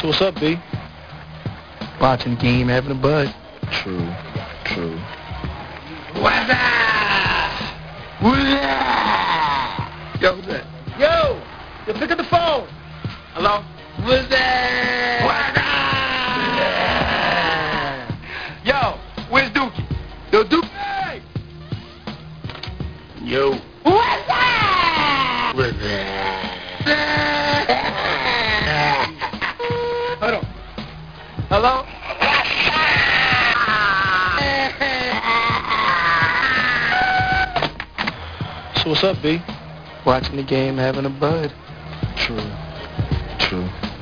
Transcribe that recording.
So what's up, B? Watching the game, having a bud. True. What's up? Yo, who's that? Yo, pick up the phone. Hello? What's that? Yo, where's Dookie? Yo, Dookie. Yo. What's that? What's that? Hold on. Hello? So what's up, B? Watching the game, having a bud. True.